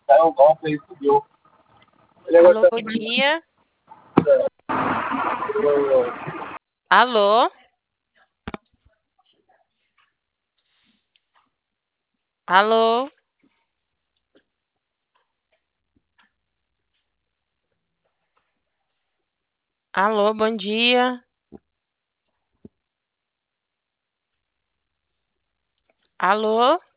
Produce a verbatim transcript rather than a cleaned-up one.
Caiu um golpe e subiu. Ele Alô, agora bom dia. tá. Alô? Alô? Alô, bom dia. Alô?